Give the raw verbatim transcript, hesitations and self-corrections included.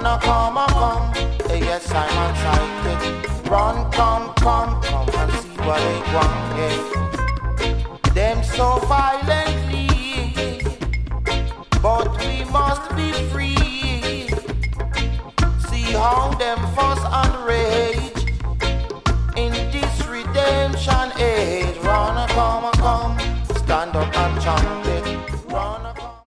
Run, come, come. Hey, yes, I'm excited. Run, come, come, come and see what they want. Yeah. Them so violently, but we must be free. See how them fuss and rage in this redemption age. Run, come, come, stand up and chant.